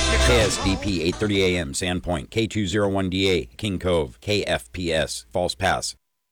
KSDP 830 AM, Sandpoint, K201DA, King Cove, KFPS, False Pass.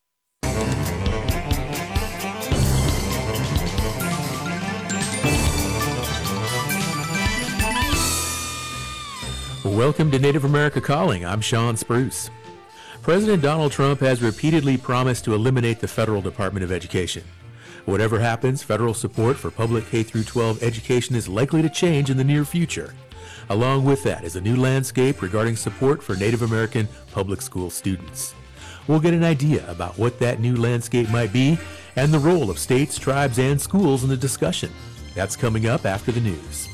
Welcome to Native America Calling. I'm Sean Spruce. President Donald Trump has repeatedly promised to eliminate the federal Department of Education. Whatever happens, federal support for public K-12 education is likely to change in the near future. Along with that is a new landscape regarding support for Native American public school students. We'll get an idea about what that new landscape might be and the role of states, tribes, and schools in the discussion. That's coming up after the news.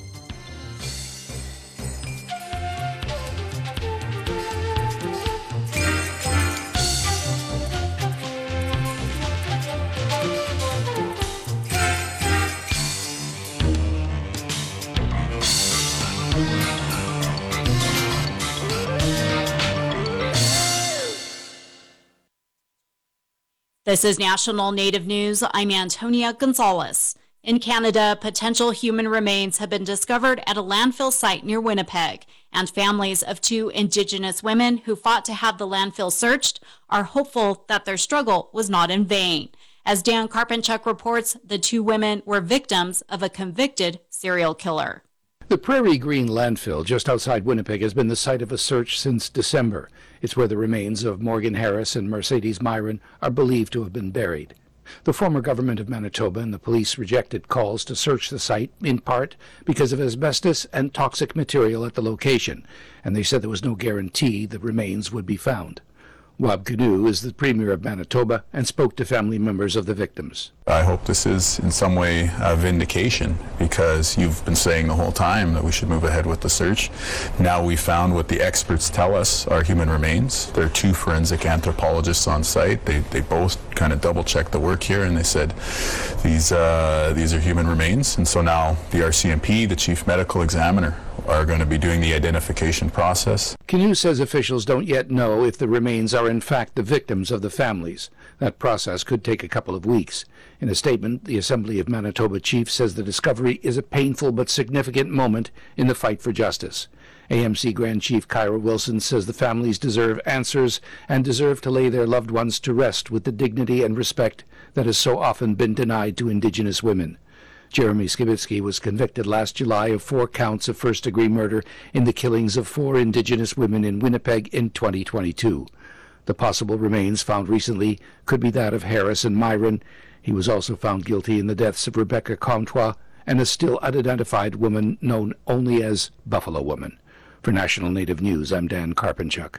This is National Native News. I'm Antonia Gonzalez. In Canada, potential human remains have been discovered at a landfill site near Winnipeg, and families of two Indigenous women who fought to have the landfill searched are hopeful that their struggle was not in vain. As Dan Karpenchuk reports, the two women were victims of a convicted serial killer. The Prairie Green landfill just outside Winnipeg has been the site of a search since December. It's where the remains of Morgan Harris and Mercedes Myron are believed to have been buried. The former government of Manitoba and the police rejected calls to search the site, in part because of asbestos and toxic material at the location, and they said there was no guarantee the remains would be found. Wab Kinew is the Premier of Manitoba and spoke to family members of the victims. I hope this is in some way a vindication, because you've been saying the whole time that we should move ahead with the search. Now we found what the experts tell us are human remains. There are two forensic anthropologists on site. They both kind of double-checked the work here, and they said these are human remains. And so now the RCMP, the Chief Medical Examiner, are going to be doing the identification process. Kinew says officials don't yet know if the remains are in fact the victims of the families. That process could take a couple of weeks. In a statement, the Assembly of Manitoba chief says the discovery is a painful but significant moment in the fight for justice. AMC Grand Chief Kyra Wilson says the families deserve answers and deserve to lay their loved ones to rest with the dignity and respect that has so often been denied to Indigenous women. Jeremy Skibitsky was convicted last July of 4 counts of first-degree murder in the killings of 4 Indigenous women in Winnipeg in 2022. The possible remains found recently could be that of Harris and Myron. He was also found guilty in the deaths of Rebecca Comtois and a still unidentified woman known only as Buffalo Woman. For National Native News, I'm Dan Karpenchuk.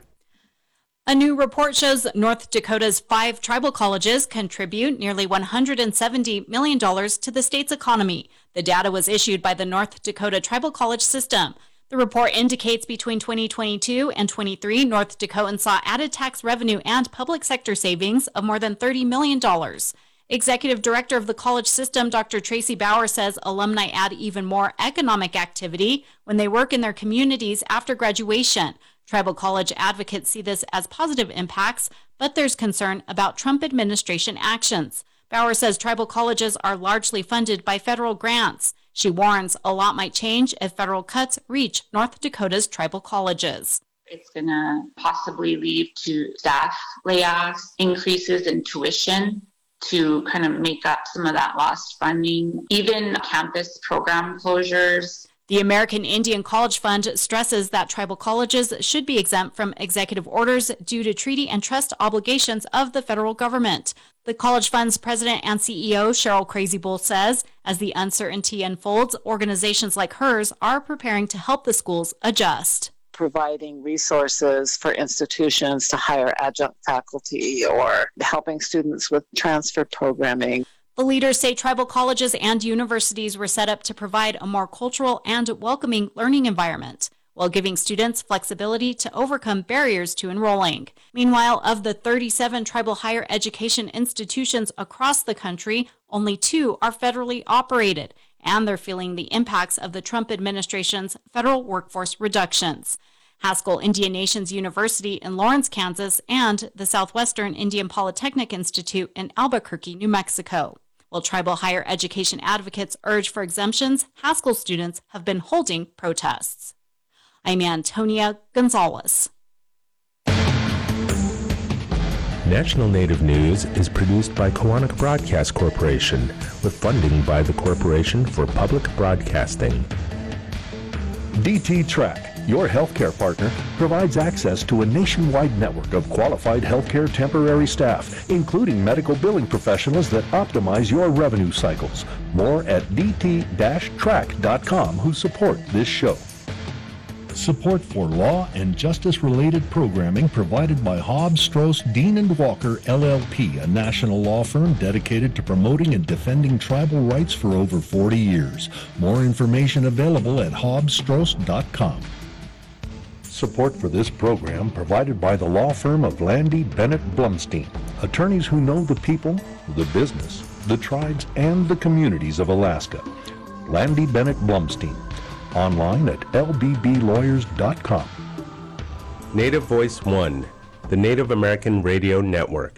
A new report shows North Dakota's 5 tribal colleges contribute nearly $170 million to the state's economy. The data was issued by the North Dakota Tribal College System. The report indicates between 2022 and 23, North Dakotans saw added tax revenue and public sector savings of more than $30 million. Executive Director of the college system, Dr. Tracy Bauer, says alumni add even more economic activity when they work in their communities after graduation. Tribal college advocates see this as positive impacts, but there's concern about Trump administration actions. Bauer says tribal colleges are largely funded by federal grants. She warns a lot might change if federal cuts reach North Dakota's tribal colleges. It's going to possibly lead to staff layoffs, increases in tuition to kind of make up some of that lost funding, even campus program closures. The American Indian College Fund stresses that tribal colleges should be exempt from executive orders due to treaty and trust obligations of the federal government. The College Fund's president and CEO, Cheryl Crazy Bull, says as the uncertainty unfolds, organizations like hers are preparing to help the schools adjust. Providing resources for institutions to hire adjunct faculty or helping students with transfer programming. The leaders say tribal colleges and universities were set up to provide a more cultural and welcoming learning environment, while giving students flexibility to overcome barriers to enrolling. Meanwhile, of the 37 tribal higher education institutions across the country, only 2 are federally operated, and they're feeling the impacts of the Trump administration's federal workforce reductions. Haskell Indian Nations University in Lawrence, Kansas, and the Southwestern Indian Polytechnic Institute in Albuquerque, New Mexico. While tribal higher education advocates urge for exemptions, Haskell students have been holding protests. I'm Antonia Gonzalez. National Native News is produced by Koahnic Broadcast Corporation with funding by the Corporation for Public Broadcasting. DT Track, your healthcare partner, provides access to a nationwide network of qualified healthcare temporary staff, including medical billing professionals that optimize your revenue cycles. More at dt-track.com, who support this show. Support for law and justice-related programming provided by Hobbs, Strauss, Dean & Walker, LLP, a national law firm dedicated to promoting and defending tribal rights for over 40 years. More information available at hobbsstrauss.com. Support for this program provided by the law firm of Landy Bennett Blumstein, attorneys who know the people, the business, the tribes, and the communities of Alaska. Landy Bennett Blumstein. Online at lbblawyers.com. Native Voice One, the Native American Radio Network.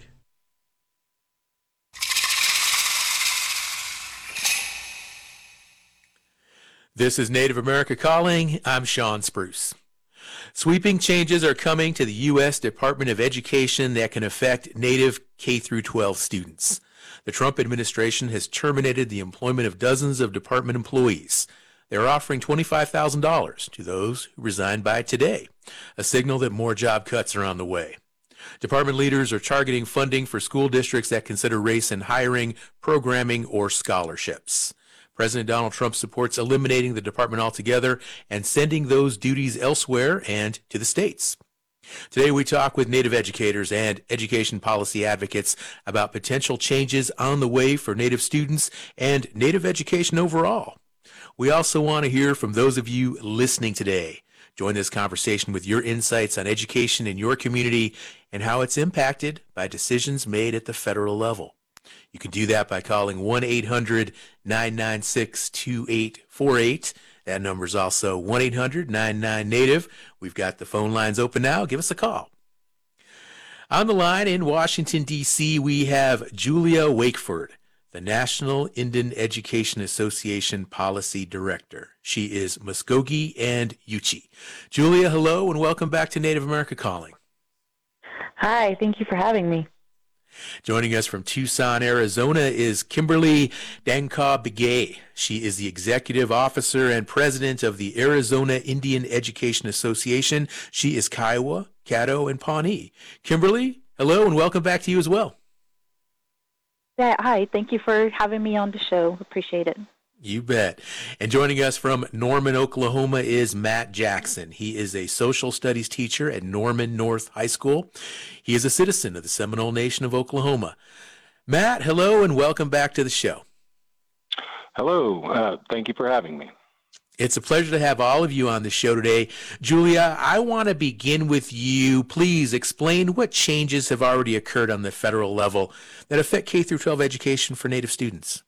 This is Native America Calling. I'm Sean Spruce. Sweeping changes are coming to the U.S. Department of Education that can affect Native K-12 students. The Trump administration has terminated the employment of dozens of department employees. They're offering $25,000 to those who resign by today, a signal that more job cuts are on the way. Department leaders are targeting funding for school districts that consider race in hiring, programming, or scholarships. President Donald Trump supports eliminating the department altogether and sending those duties elsewhere and to the states. Today we talk with Native educators and education policy advocates about potential changes on the way for Native students and Native education overall. We also want to hear from those of you listening today. Join this conversation with your insights on education in your community and how it's impacted by decisions made at the federal level. You can do that by calling 1-800-996-2848. That number is also 1-800-99-NATIVE. We've got the phone lines open now. Give us a call. On the line in Washington, D.C., we have Julia Wakeford, the National Indian Education Association Policy Director. She is Muskogee and Yuchi. Julia, hello, and welcome back to Native America Calling. Hi, thank you for having me. Joining us from Tucson, Arizona is Kimberly Dankaw-Begay. She is the Executive Officer and President of the Arizona Indian Education Association. She is Kiowa, Caddo, and Pawnee. Kimberly, hello, and welcome back to you as well. Yeah, hi, thank you for having me on the show. Appreciate it. You bet. And joining us from Norman, Oklahoma is Matt Jackson. He is a social studies teacher at Norman North High School. He is a citizen of the Seminole Nation of Oklahoma. Matt, hello, and welcome back to the show. Hello. Thank you for having me. It's a pleasure to have all of you on the show today. Julia, I want to begin with you. Please explain what changes have already occurred on the federal level that affect K-12 education for Native students.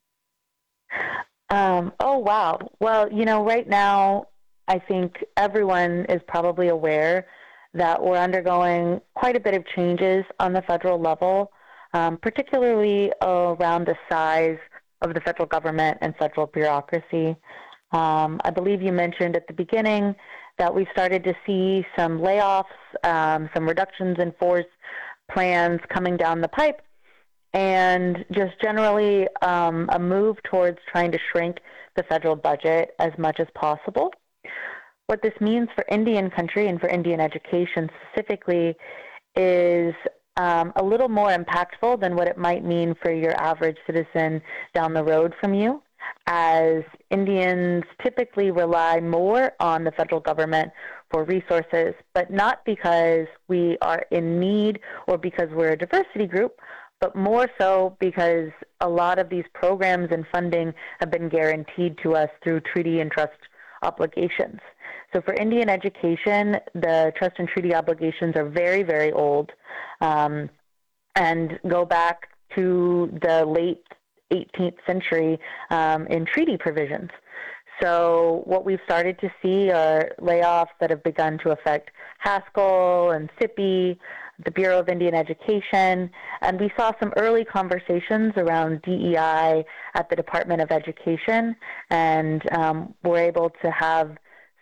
Oh, wow. Well, right now, I think everyone is probably aware that we're undergoing quite a bit of changes on the federal level, particularly around the size of the federal government and federal bureaucracy. I believe you mentioned at the beginning that we started to see some layoffs, some reductions in force plans coming down the pipe, and just generally a move towards trying to shrink the federal budget as much as possible. What this means for Indian country and for Indian education specifically is a little more impactful than what it might mean for your average citizen down the road from you, as Indians typically rely more on the federal government for resources, but not because we are in need or because we're a diversity group, but more so because a lot of these programs and funding have been guaranteed to us through treaty and trust obligations. So for Indian education, the trust and treaty obligations are very, very old and go back to the late 18th century in treaty provisions. So what we've started to see are layoffs that have begun to affect Haskell and SIPI, the Bureau of Indian Education, and we saw some early conversations around DEI at the Department of Education, and we're able to have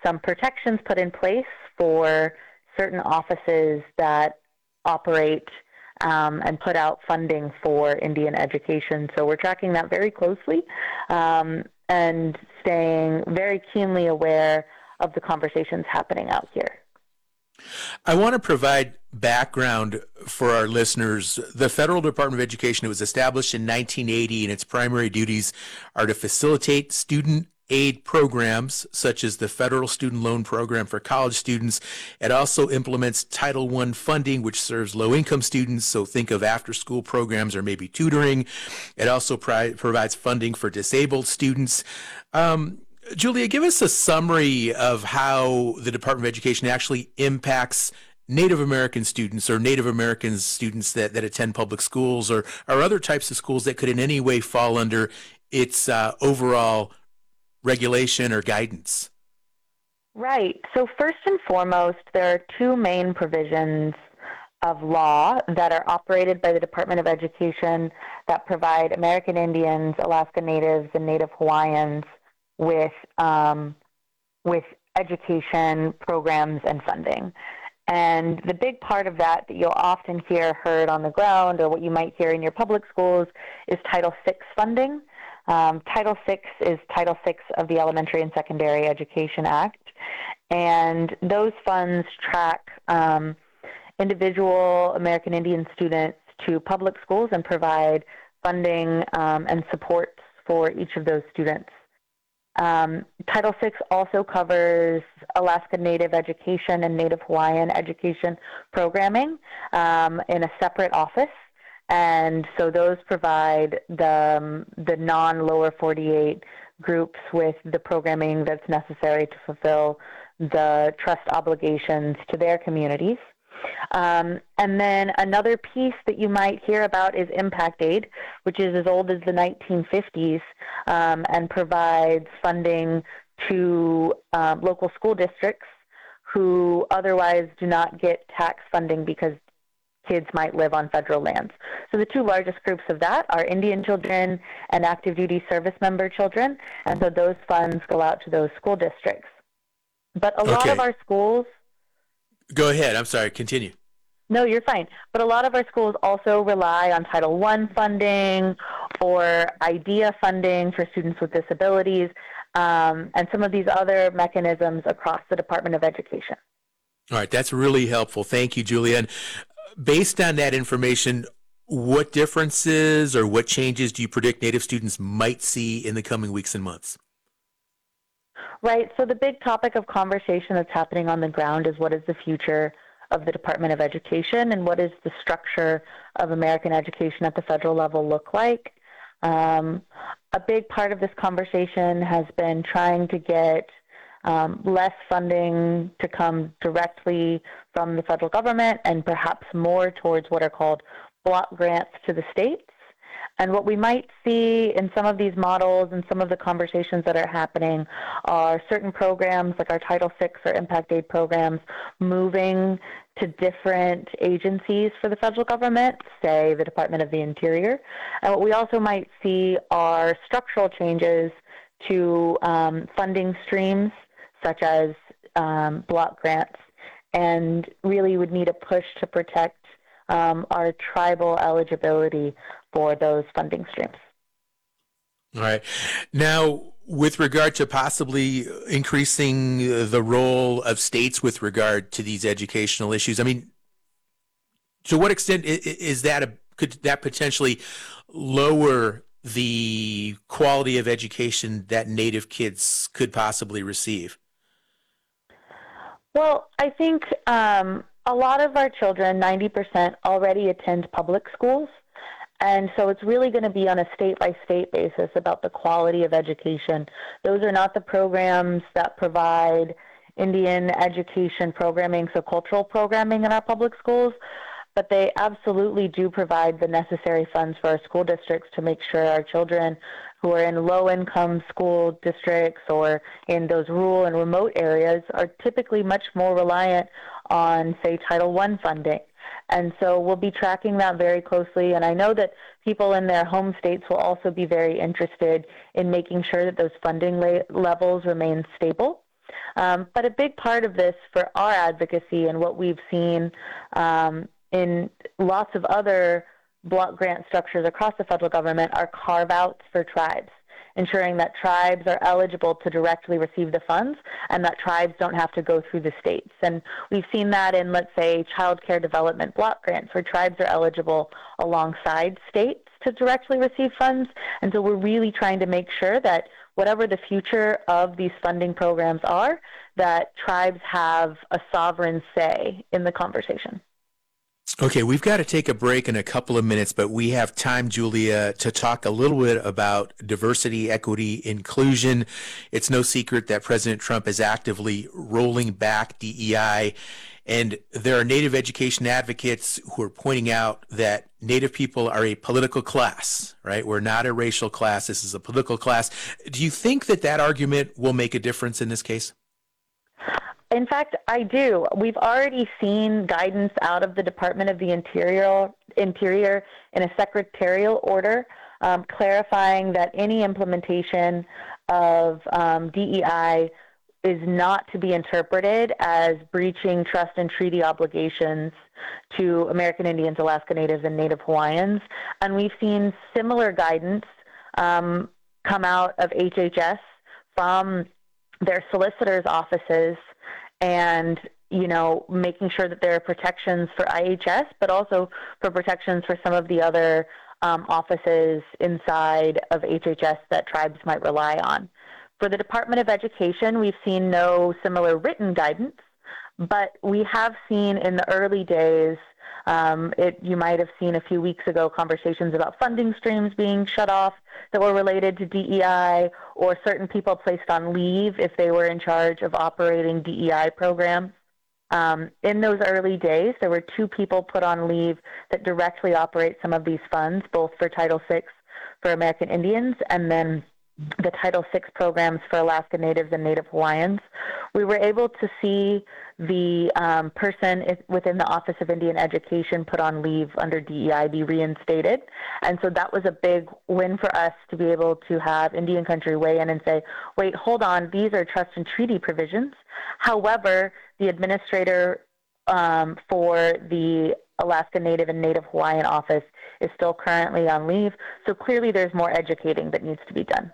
some protections put in place for certain offices that operate and put out funding for Indian education. So we're tracking that very closely and staying very keenly aware of the conversations happening out here. I want to provide background for our listeners. The Federal Department of Education, it was established in 1980, and its primary duties are to facilitate student aid programs such as the Federal Student Loan Program for college students. It also implements Title I funding, which serves low-income students, so think of after-school programs or maybe tutoring. It also provides funding for disabled students. Julia, give us a summary of how the Department of Education actually impacts Native American students or Native American students that attend public schools or other types of schools that could in any way fall under its overall regulation or guidance. Right. So first and foremost, there are two main provisions of law that are operated by the Department of Education that provide American Indians, Alaska Natives, and Native Hawaiians with education programs and funding. And the big part of that you'll often hear heard on the ground, or what you might hear in your public schools, is Title VI funding. Title VI is Title VI of the Elementary and Secondary Education Act, and those funds track individual American Indian students to public schools and provide funding and supports for each of those students. Title VI also covers Alaska Native education and Native Hawaiian education programming in a separate office. And so those provide the non-lower 48 groups with the programming that's necessary to fulfill the trust obligations to their communities. And then another piece that you might hear about is Impact Aid, which is as old as the 1950s and provides funding to local school districts who otherwise do not get tax funding because kids might live on federal lands. So the two largest groups of that are Indian children and active duty service member children, and so those funds go out to those school districts. But a lot of our schools... Go ahead. I'm sorry. Continue. No, you're fine. But a lot of our schools also rely on Title I funding or IDEA funding for students with disabilities and some of these other mechanisms across the Department of Education. All right. That's really helpful. Thank you, Julia. And based on that information, what differences or what changes do you predict Native students might see in the coming weeks and months? Right. So the big topic of conversation that's happening on the ground is what is the future of the Department of Education and what is the structure of American education at the federal level look like. A big part of this conversation has been trying to get less funding to come directly from the federal government and perhaps more towards what are called block grants to the states. And what we might see in some of these models and some of the conversations that are happening are certain programs like our Title VI or Impact Aid programs moving to different agencies for the federal government, say the Department of the Interior. And what we also might see are structural changes to funding streams such as block grants, and really would need a push to protect our tribal eligibility for those funding streams. All right. Now, with regard to possibly increasing the role of states with regard to these educational issues, I mean, to what extent is could that potentially lower the quality of education that Native kids could possibly receive? Well, I think a lot of our children, 90%, already attend public schools. And so it's really going to be on a state-by-state basis about the quality of education. Those are not the programs that provide Indian education programming, so cultural programming in our public schools, but they absolutely do provide the necessary funds for our school districts to make sure our children who are in low-income school districts or in those rural and remote areas are typically much more reliant on, say, Title I funding. And so we'll be tracking that very closely, and I know that people in their home states will also be very interested in making sure that those funding levels remain stable. But a big part of this for our advocacy and what we've seen in lots of other block grant structures across the federal government are carve-outs for tribes, ensuring that tribes are eligible to directly receive the funds and that tribes don't have to go through the states. And we've seen that in, let's say, child care development block grants, where tribes are eligible alongside states to directly receive funds. And so we're really trying to make sure that whatever the future of these funding programs are, that tribes have a sovereign say in the conversation. Okay, we've got to take a break in a couple of minutes, but we have time, Julia, to talk a little bit about diversity, equity, inclusion. It's no secret that President Trump is actively rolling back DEI, and there are Native education advocates who are pointing out that Native people are a political class, right? We're not a racial class. This is a political class. Do you think that that argument will make a difference in this case? In fact, I do. We've already seen guidance out of the Department of the Interior in a secretarial order clarifying that any implementation of DEI is not to be interpreted as breaching trust and treaty obligations to American Indians, Alaska Natives, and Native Hawaiians. And we've seen similar guidance come out of HHS from their solicitors' offices, and, you know, making sure that there are protections for IHS, but also for protections for some of the other offices inside of HHS that tribes might rely on. For the Department of Education, we've seen no similar written guidance, but we have seen in the early days, you might have seen a few weeks ago conversations about funding streams being shut off that were related to DEI, or certain people placed on leave if they were in charge of operating DEI programs. In those early days, there were 2 people put on leave that directly operate some of these funds, both for Title VI for American Indians and then the Title VI programs for Alaska Natives and Native Hawaiians. We were able to see the person within the Office of Indian Education put on leave under DEI be reinstated. And so that was a big win for us to be able to have Indian country weigh in and say, wait, hold on, these are trust and treaty provisions. However, the administrator for the Alaska Native and Native Hawaiian office is still currently on leave. So clearly there's more educating that needs to be done.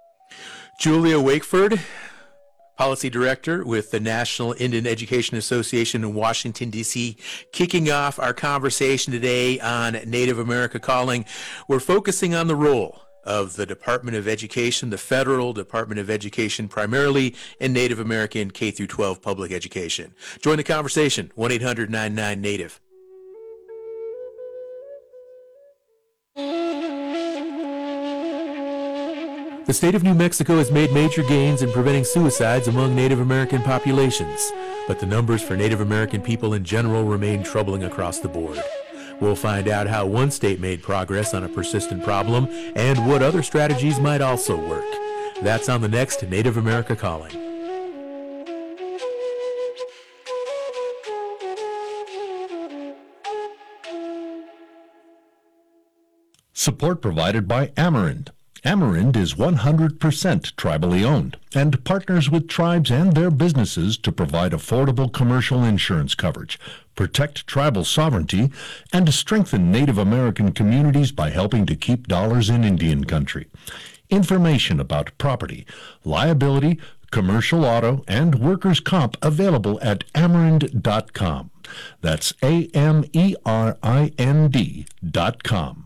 Julia Wakeford, Policy Director with the National Indian Education Association in Washington, D.C., kicking off our conversation today on Native America Calling. We're focusing on the role of the Department of Education, the federal Department of Education, primarily in Native American K-12 public education. Join the conversation, 1-800-99-NATIVE. The state of New Mexico has made major gains in preventing suicides among Native American populations, but the numbers for Native American people in general remain troubling across the board. We'll find out how one state made progress on a persistent problem and what other strategies might also work. That's on the next Native America Calling. Support provided by Amerind. Amerind is 100% tribally owned and partners with tribes and their businesses to provide affordable commercial insurance coverage, protect tribal sovereignty, and strengthen Native American communities by helping to keep dollars in Indian country. Information about property, liability, commercial auto, and workers' comp available at Amerind.com. That's AMERIND.com.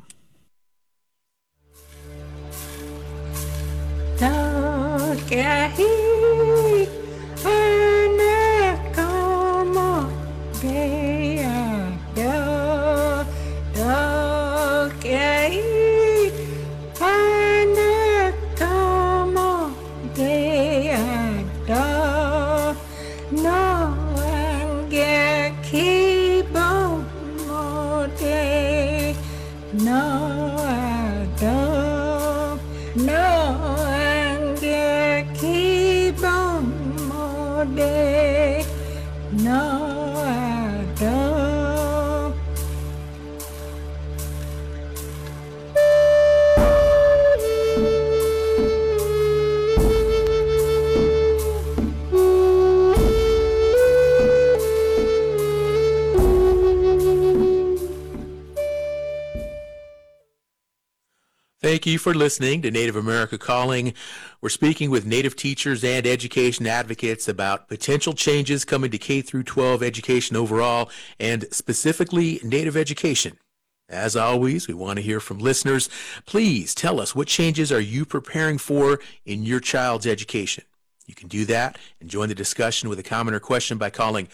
thank you for listening to Native America Calling. We're speaking with Native teachers and education advocates about potential changes coming to K through 12 education overall, and specifically Native education. As always, we want to hear from listeners. Please tell us, what changes are you preparing for in your child's education? You can do that and join the discussion with a comment or question by calling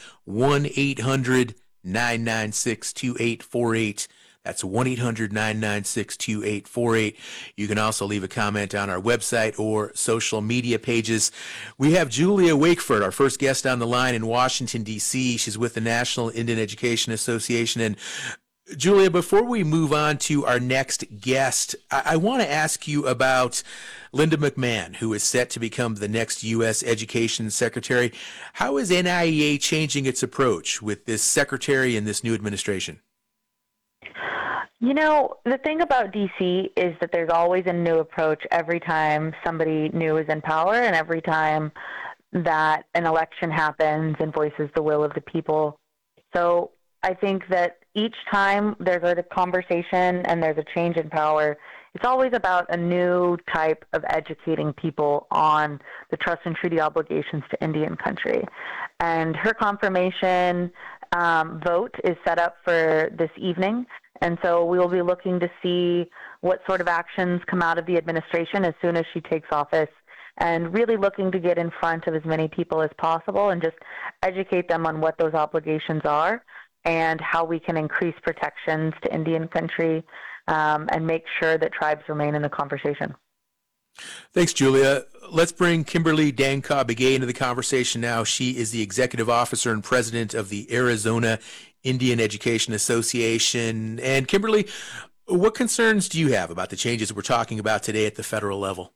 1-800-996-2848. That's 1-800-996-2848. You can also leave a comment on our website or social media pages. We have Julia Wakeford, our first guest on the line in Washington, D.C. She's with the National Indian Education Association. And Julia, before we move on to our next guest, I want to ask you about Linda McMahon, who is set to become the next U.S. Education Secretary. How is NIEA changing its approach with this secretary and this new administration? You know, the thing about DC is that there's always a new approach every time somebody new is in power and every time that an election happens and voices the will of the people. So I think that each time there's a conversation and there's a change in power, it's always about a new type of educating people on the trust and treaty obligations to Indian country. And her confirmation vote is set up for this evening. And so we will be looking to see what sort of actions come out of the administration as soon as she takes office, and really looking to get in front of as many people as possible and just educate them on what those obligations are and how we can increase protections to Indian country and make sure that tribes remain in the conversation. Thanks, Julia. Let's bring Kimberly Danka-Begay into the conversation now. She is the executive officer and president of the Arizona Indian Education Association. And Kimberly, what concerns do you have about the changes we're talking about today at the federal level?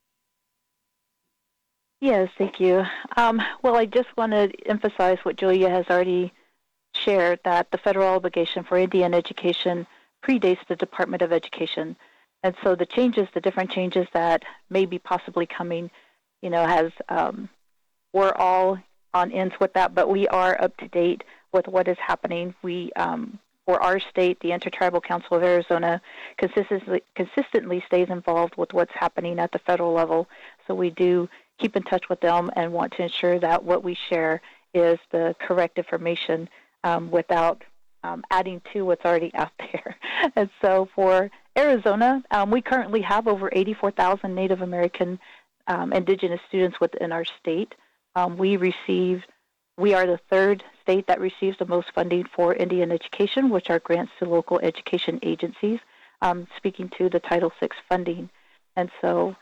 Yes, thank you. Well, I just want to emphasize what Julia has already shared, that the federal obligation for Indian education predates the Department of Education. And so the different changes that may be possibly coming, we're all on ends with that, but we are up to date with what is happening. We, for our state, the Intertribal Council of Arizona consistently stays involved with what's happening at the federal level. So we do keep in touch with them and want to ensure that what we share is the correct information without adding to what's already out there. And so for Arizona, we currently have over 84,000 Native American indigenous students within our state. We are the third state that receives the most funding for Indian education, which are grants to local education agencies, speaking to the Title VI funding. And so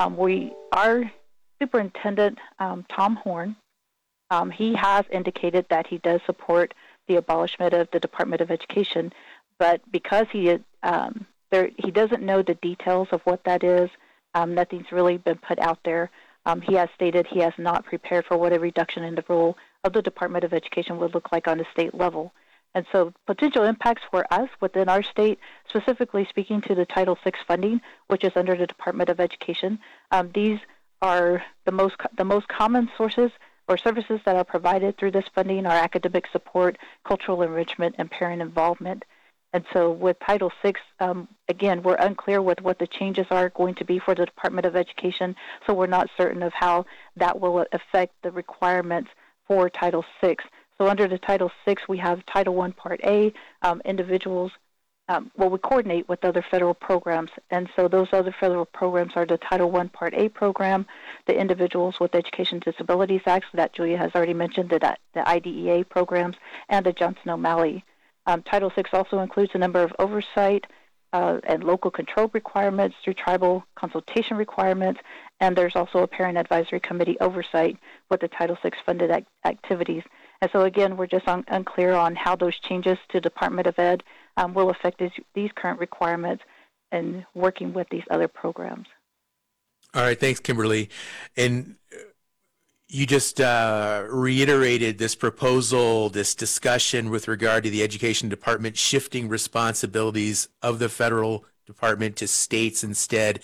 our superintendent, Tom Horn, he has indicated that he does support the abolishment of the Department of Education, but because he doesn't know the details of what that is, nothing's really been put out there. He has stated he has not prepared for what a reduction in the role of the Department of Education would look like on a state level. And so potential impacts for us within our state, specifically speaking to the Title VI funding, which is under the Department of Education, these are the most common sources or services that are provided through this funding are academic support, cultural enrichment, and parent involvement. And so with Title VI, again, we're unclear with what the changes are going to be for the Department of Education, so we're not certain of how that will affect the requirements for Title VI. So under the Title VI, we have Title I, Part A, individuals, we coordinate with other federal programs, and so those other federal programs are the Title I, Part A program, the Individuals with Education Disabilities Act that Julia has already mentioned, the IDEA programs, and the Johnson O'Malley. Title VI also includes a number of oversight and local control requirements through tribal consultation requirements, and there's also a parent advisory committee oversight with the Title VI funded activities. And so again, we're just unclear on how those changes to Department of Ed will affect these current requirements and working with these other programs. All right, thanks, Kimberly. And you just reiterated this proposal, this discussion with regard to the Education Department shifting responsibilities of the federal department to states instead.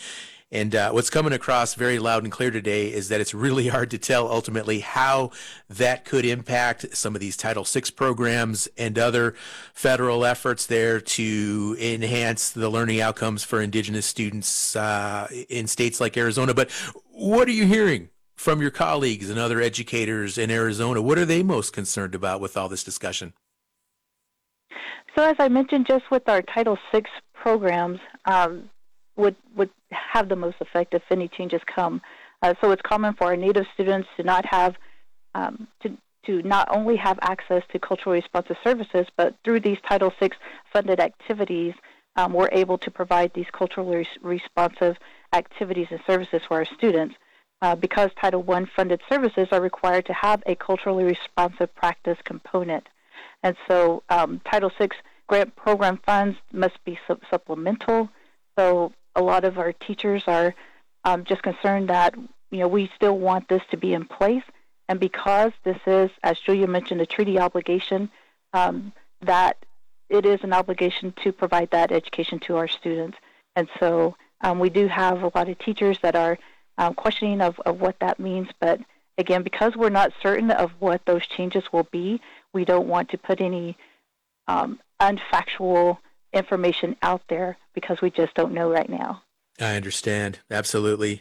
And what's coming across very loud and clear today is that it's really hard to tell ultimately how that could impact some of these Title VI programs and other federal efforts there to enhance the learning outcomes for Indigenous students in states like Arizona. But what are you hearing from your colleagues and other educators in Arizona? What are they most concerned about with all this discussion? So as I mentioned, just with our Title VI programs, would have the most effect if any changes come. So it's common for our Native students to not have to not only have access to culturally responsive services, but through these Title VI funded activities, we're able to provide these culturally responsive activities and services for our students. Because Title I funded services are required to have a culturally responsive practice component. And so Title VI grant program funds must be supplemental. So a lot of our teachers are just concerned that, we still want this to be in place. And because this is, as Julia mentioned, a treaty obligation, that it is an obligation to provide that education to our students. And so we do have a lot of teachers that are questioning of what that means. But again, because we're not certain of what those changes will be, we don't want to put any unfactual information out there because we just don't know right now. I understand. Absolutely.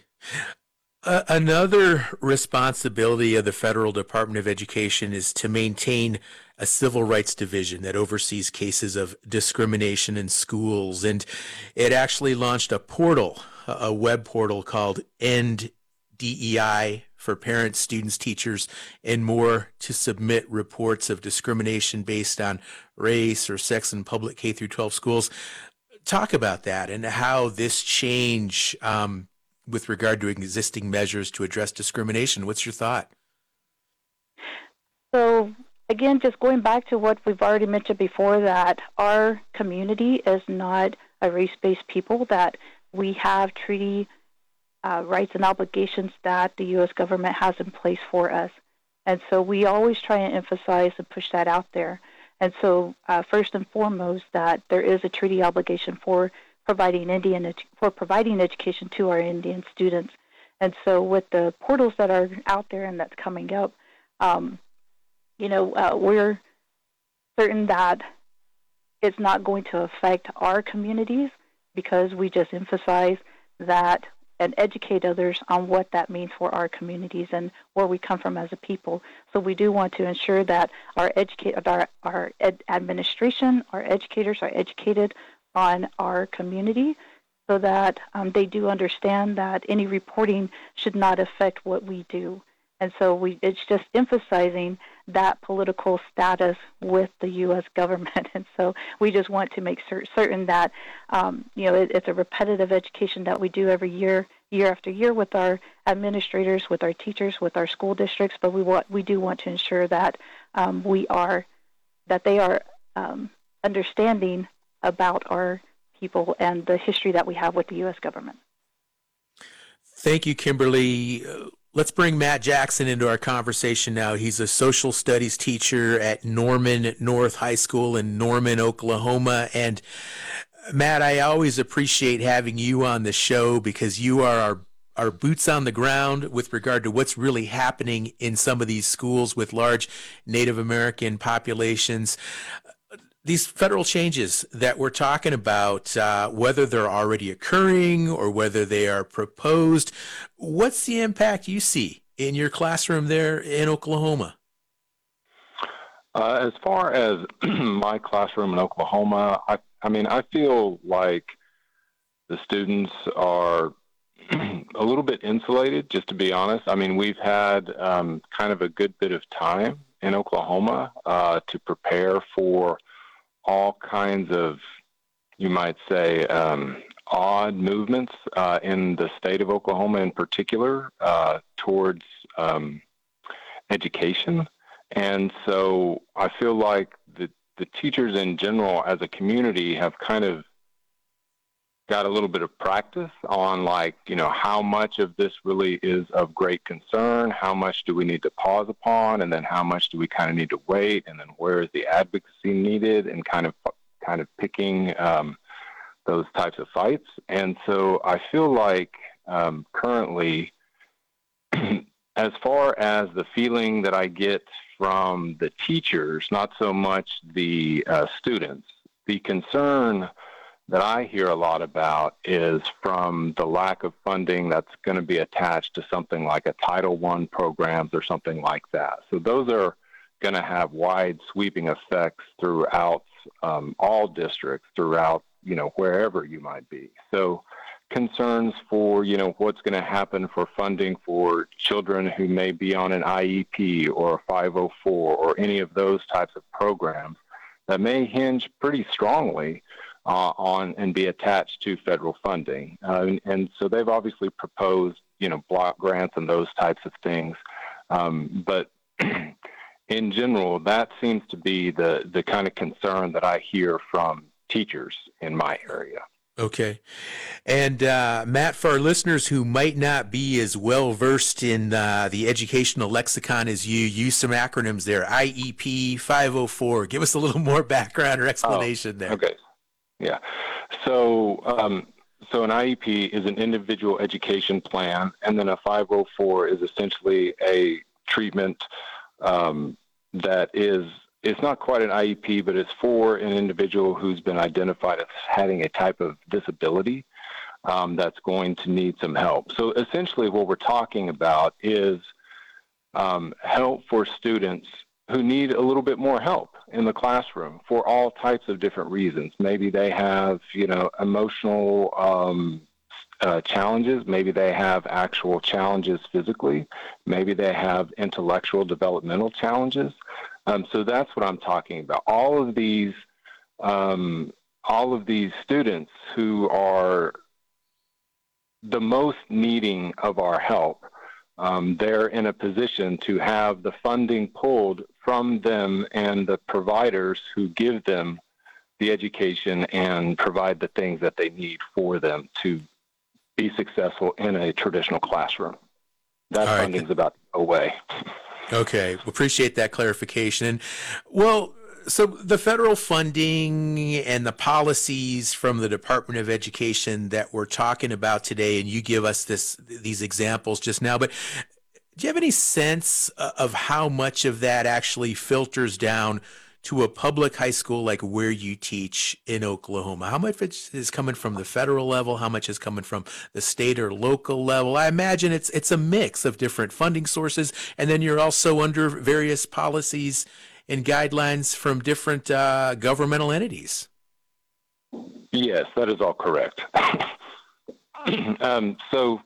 Another responsibility of the Federal Department of Education is to maintain a civil rights division that oversees cases of discrimination in schools. And it actually launched a portal, a web portal called End DEI for parents, students, teachers, and more to submit reports of discrimination based on race or sex in public K-12 schools. Talk about that and how this change with regard to existing measures to address discrimination. What's your thought? So again, just going back to what we've already mentioned before, that our community is not a race-based people, that we have treaty rights and obligations that the U.S. government has in place for us. And so we always try and emphasize and push that out there. And so first and foremost, that there is a treaty obligation for providing education to our Indian students. And so with the portals that are out there and that's coming up, we're certain that it's not going to affect our communities because we just emphasize that and educate others on what that means for our communities and where we come from as a people. So we do want to ensure that our administration, our educators are educated on our community so that they do understand that any reporting should not affect what we do. And so it's just emphasizing that political status with the U.S. government. And so we just want to make certain that, it's a repetitive education that we do every year, year after year with our administrators, with our teachers, with our school districts. But we do want to ensure that they are understanding about our people and the history that we have with the U.S. government. Thank you, Kimberly. Let's bring Matt Jackson into our conversation now. He's a social studies teacher at Norman North High School in Norman, Oklahoma. And Matt, I always appreciate having you on the show because you are our boots on the ground with regard to what's really happening in some of these schools with large Native American populations. These federal changes that we're talking about, whether they're already occurring or whether they are proposed, what's the impact you see in your classroom there in Oklahoma? As far as my classroom in Oklahoma, I feel like the students are a little bit insulated, just to be honest. We've had kind of a good bit of time in Oklahoma to prepare for all kinds of, you might say, odd movements in the state of Oklahoma in particular towards education. And so I feel like the teachers in general as a community have kind of got a little bit of practice on how much of this really is of great concern, how much do we need to pause upon, and then how much do we kind of need to wait, and then where is the advocacy needed, and kind of picking those types of fights. And so I feel like currently, as far as the feeling that I get from the teachers, not so much the students, the concern that I hear a lot about is from the lack of funding that's going to be attached to something like a Title I programs or something like that. So those are going to have wide sweeping effects throughout all districts, throughout, wherever you might be. So concerns for, what's going to happen for funding for children who may be on an IEP or a 504 or any of those types of programs that may hinge pretty strongly on and be attached to federal funding. And so they've obviously proposed, block grants and those types of things. But in general, that seems to be the kind of concern that I hear from teachers in my area. Okay. And Matt, for our listeners who might not be as well versed in the educational lexicon as you, use some acronyms there. IEP, 504. Give us a little more background or explanation there. Okay. Yeah. So so an IEP is an individual education plan, and then a 504 is essentially a treatment that is, it's not quite an IEP, but it's for an individual who's been identified as having a type of disability that's going to need some help. So essentially what we're talking about is help for students who need a little bit more help in the classroom for all types of different reasons. Maybe they have, emotional challenges. Maybe they have actual challenges physically. Maybe they have intellectual developmental challenges. So that's what I'm talking about. All of these students who are the most needing of our help, they're in a position to have the funding pulled from them and the providers who give them the education and provide the things that they need for them to be successful in a traditional classroom. That funding's about to go away. Okay, appreciate that clarification. And well, so the federal funding and the policies from the Department of Education that we're talking about today, and you give us these examples just now, but do you have any sense of how much of that actually filters down to a public high school like where you teach in Oklahoma? How much is coming from the federal level? How much is coming from the state or local level? I imagine it's a mix of different funding sources, and then you're also under various policies and guidelines from different governmental entities. Yes, that is all correct. So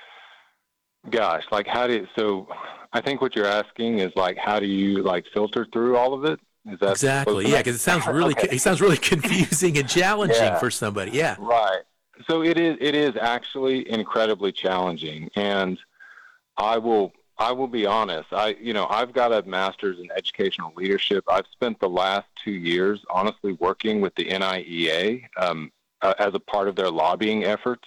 I think what you're asking is how do you filter through all of it? Is that exactly? Yeah, because it sounds really it sounds really confusing and challenging for somebody. Yeah, right. So it is actually incredibly challenging, and I will be honest. I've got a master's in educational leadership. I've spent the last 2 years honestly working with the NIEA as a part of their lobbying efforts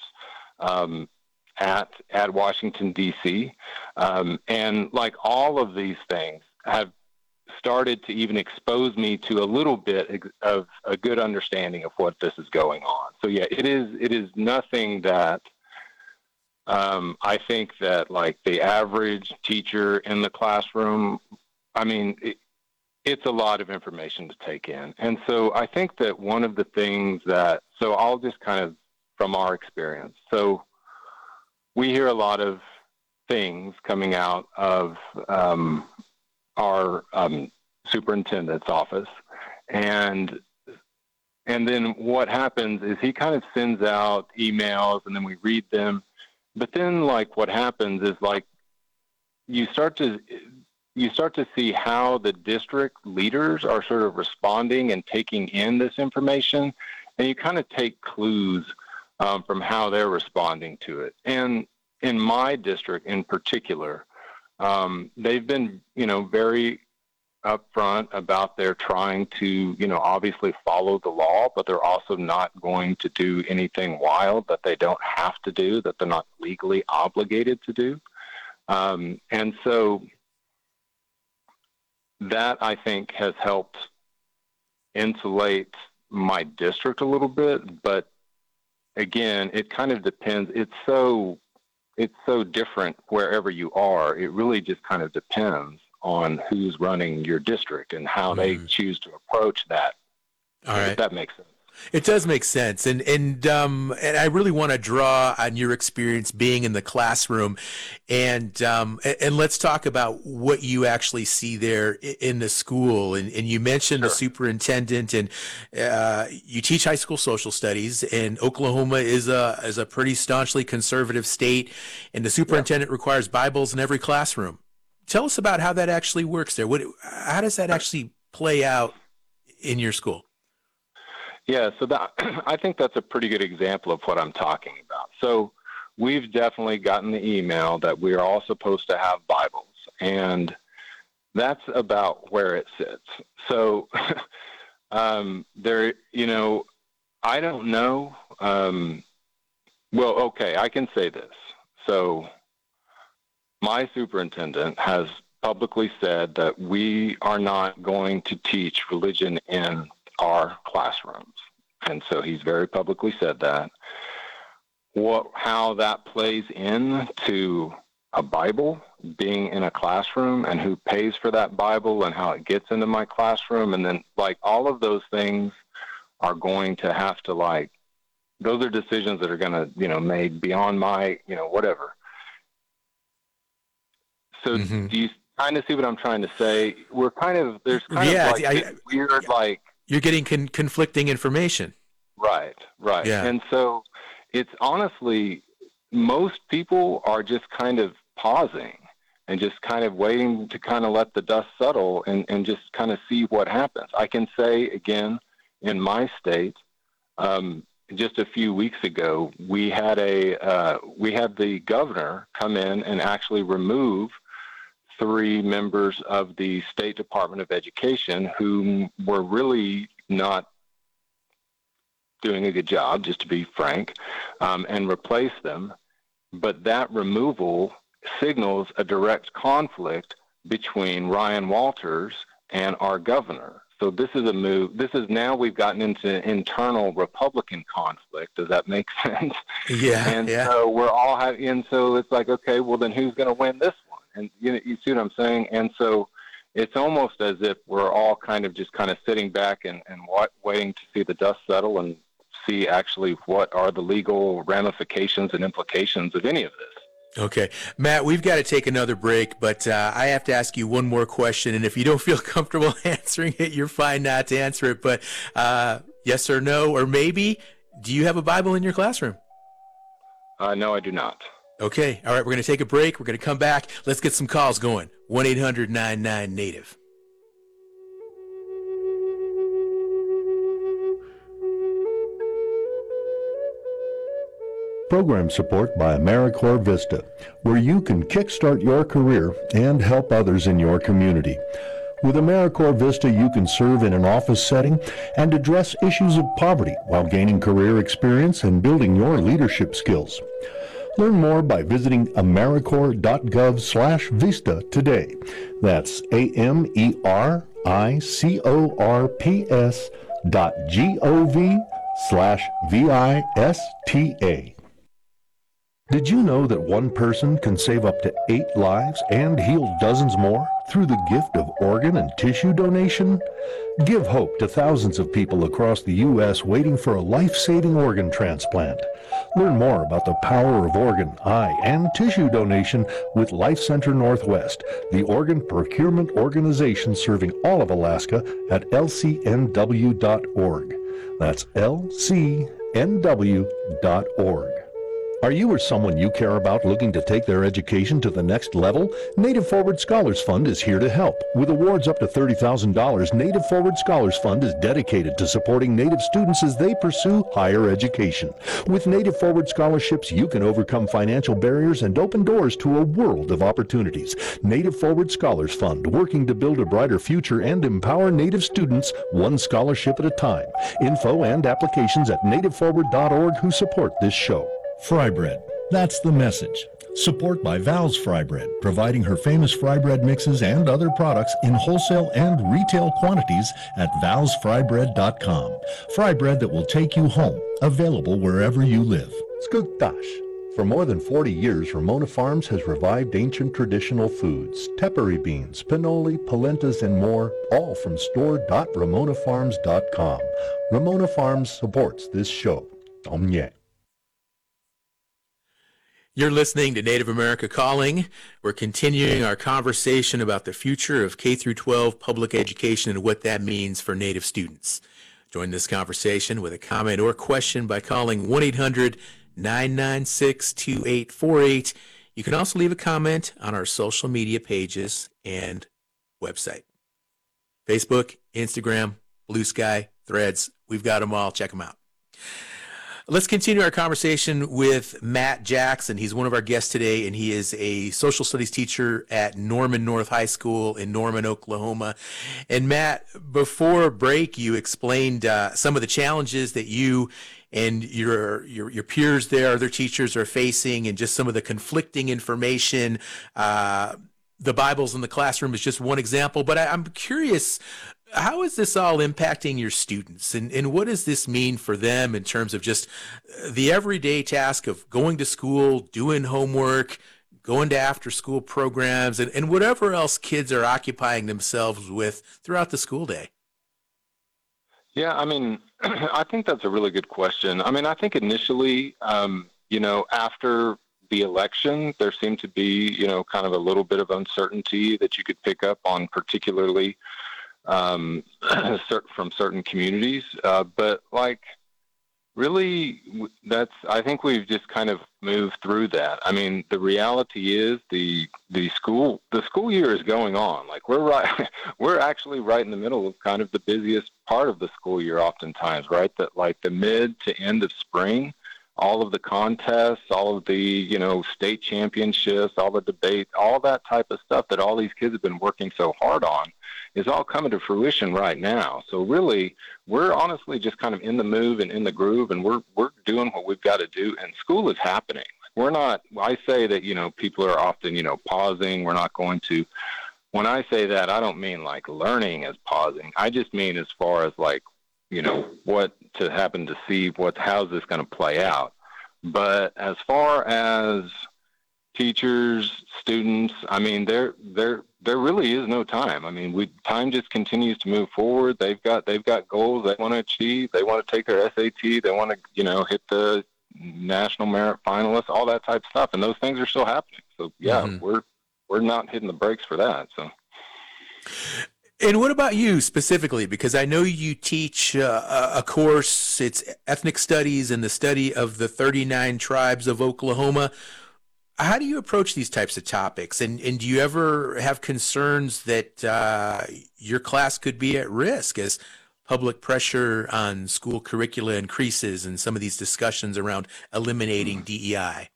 at Washington D.C. And all of these things have started to even expose me to a little bit of a good understanding of what this is going on. So yeah, it is nothing that I think that the average teacher in the classroom, it's a lot of information to take in. And so I think that one of the things so I'll just kind of from our experience. So we hear a lot of things coming out of our superintendent's office, and then what happens is he kind of sends out emails, and then we read them. But then, what happens is you start to see how the district leaders are sort of responding and taking in this information, and you kind of take clues from how they're responding to it. And in my district in particular, they've been, very upfront about their trying to, obviously follow the law, but they're also not going to do anything wild that they don't have to do, that they're not legally obligated to do. And so that, I think, has helped insulate my district a little bit, but again, it kind of depends. It's so it's so different wherever you are. It really just kind of depends on who's running your district and how they choose to approach that. All right. If that makes sense. It does make sense, and I really want to draw on your experience being in the classroom, and let's talk about what you actually see there in the school. And you mentioned the superintendent, and you teach high school social studies, and Oklahoma is a pretty staunchly conservative state, and the superintendent requires Bibles in every classroom. Tell us about how that actually works there. How does that actually play out in your school? Yeah, so I think that's a pretty good example of what I'm talking about. So we've definitely gotten the email that we are all supposed to have Bibles, and that's about where it sits. So there, I don't know. Well, okay, I can say this. So my superintendent has publicly said that we are not going to teach religion in our classrooms. And so he's very publicly said that. How that plays into a Bible being in a classroom and who pays for that Bible and how it gets into my classroom, and then all of those things are going to have to those are decisions that are going to, made beyond my, whatever. So do you kind of see what I'm trying to say? There's kind of weird, you're getting conflicting information. Right. Yeah. And so it's honestly, most people are just kind of pausing and just kind of waiting to kind of let the dust settle and just kind of see what happens. I can say again, in my state, just a few weeks ago, we had the governor come in and actually remove 3 members of the State Department of Education who were really not doing a good job, just to be frank, and replace them. But that removal signals a direct conflict between Ryan Walters and our governor. So this is a move. Now we've gotten into internal Republican conflict. Does that make sense? Yeah. And so we're all having, and so it's like, okay, well then who's going to win this one? And you see what I'm saying? And so it's almost as if we're all kind of sitting back and waiting to see the dust settle and see actually what are the legal ramifications and implications of any of this. Okay. Matt, we've got to take another break, but I have to ask you one more question, and if you don't feel comfortable answering it, you're fine not to answer it, but yes or no, or maybe, do you have a Bible in your classroom? No, I do not. Okay. All right. We're going to take a break. We're going to come back. Let's get some calls going. 1-800-99-NATIVE. Program support by AmeriCorps Vista, where you can kickstart your career and help others in your community. With AmeriCorps Vista, you can serve in an office setting and address issues of poverty while gaining career experience and building your leadership skills. Learn more by visiting americorps.gov/vista today. That's Americorps.gov/VISTA. Did you know that one person can save up to 8 lives and heal dozens more through the gift of organ and tissue donation? Give hope to thousands of people across the U.S. waiting for a life-saving organ transplant. Learn more about the power of organ, eye, and tissue donation with Life Center Northwest, the organ procurement organization serving all of Alaska, at lcnw.org. That's lcnw.org. Are you or someone you care about looking to take their education to the next level? Native Forward Scholars Fund is here to help. With awards up to $30,000, Native Forward Scholars Fund is dedicated to supporting Native students as they pursue higher education. With Native Forward Scholarships, you can overcome financial barriers and open doors to a world of opportunities. Native Forward Scholars Fund, working to build a brighter future and empower Native students one scholarship at a time. Info and applications at nativeforward.org who support this show. Fry bread. That's the message. Support by Val's Fry Bread, providing her famous fry bread mixes and other products in wholesale and retail quantities at valsfrybread.com. Fry bread that will take you home, available wherever you live. Skugtash. For more than 40 years, Ramona Farms has revived ancient traditional foods, tepary beans, pinoli, polentas, and more, all from store.ramonafarms.com. Ramona Farms supports this show. Omye. You're listening to Native America Calling. We're continuing our conversation about the future of K-12 public education and what that means for Native students. Join this conversation with a comment or question by calling 1-800-996-2848. You can also leave a comment on our social media pages and website. Facebook, Instagram, Blue Sky, Threads. We've got them all. Check them out. Let's continue our conversation with Matt Jackson. He's one of our guests today, and he is a social studies teacher at Norman North High School in Norman, Oklahoma. And Matt, before break, you explained some of the challenges that you and your peers there, other teachers, are facing, and just some of the conflicting information. The Bibles in the classroom is just one example, but I'm curious, how is this all impacting your students, and what does this mean for them in terms of just the everyday task of going to school, doing homework, going to after-school programs, and whatever else kids are occupying themselves with throughout the school day? Yeah, I mean, I think that's a really good question. I mean, I think initially, after the election, there seemed to be, kind of a little bit of uncertainty that you could pick up on, particularly from certain communities. But really, I think we've just kind of moved through that. I mean, the reality is the school year is going on. We're actually right in the middle of kind of the busiest part of the school year oftentimes, right? That the mid to end of spring, all of the contests, all of the, state championships, all the debate, all that type of stuff that all these kids have been working so hard on is all coming to fruition right now. So really, we're honestly just kind of in the move and in the groove, and we're doing what we've got to do, and school is happening. We're not, I say that, people are often, pausing. We're not going to, when I say that, I don't mean learning is pausing. I just mean as far as what to happen to see how's this going to play out. But as far as teachers, students, I mean, there really is no time. I mean, time just continues to move forward. They've got goals they want to achieve. They want to take their SAT. They want to, hit the national merit finalists, all that type of stuff. And those things are still happening. So yeah, we're not hitting the brakes for that. So. And what about you specifically? Because I know you teach a course, it's ethnic studies and the study of the 39 tribes of Oklahoma. How do you approach these types of topics? And do you ever have concerns that your class could be at risk as public pressure on school curricula increases and some of these discussions around eliminating DEI?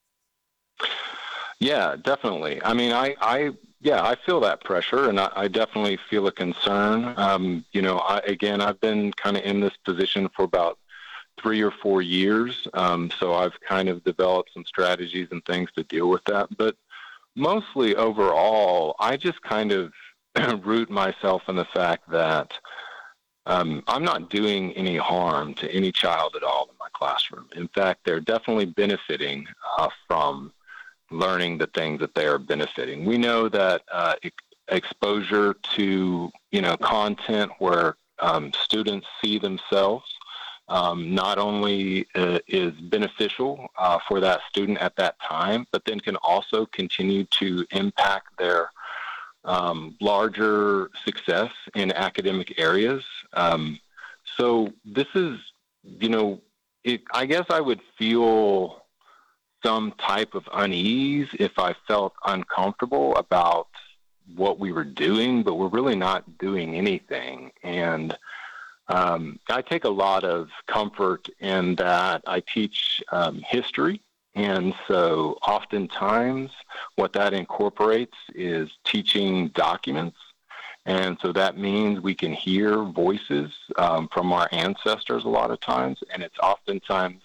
Yeah, definitely. I mean, I feel that pressure, and I definitely feel a concern. I've been kind of in this position for about 3 or 4 years, so I've kind of developed some strategies and things to deal with that. But mostly overall, I just kind of root myself in the fact that I'm not doing any harm to any child at all in my classroom. In fact, they're definitely benefiting from learning the things that they are benefiting. We know that exposure to content where students see themselves not only is beneficial for that student at that time, but then can also continue to impact their larger success in academic areas. So this is, I guess I would feel some type of unease if I felt uncomfortable about what we were doing, but we're really not doing anything. And I take a lot of comfort in that I teach history. And so oftentimes what that incorporates is teaching documents. And so that means we can hear voices from our ancestors a lot of times. And it's oftentimes,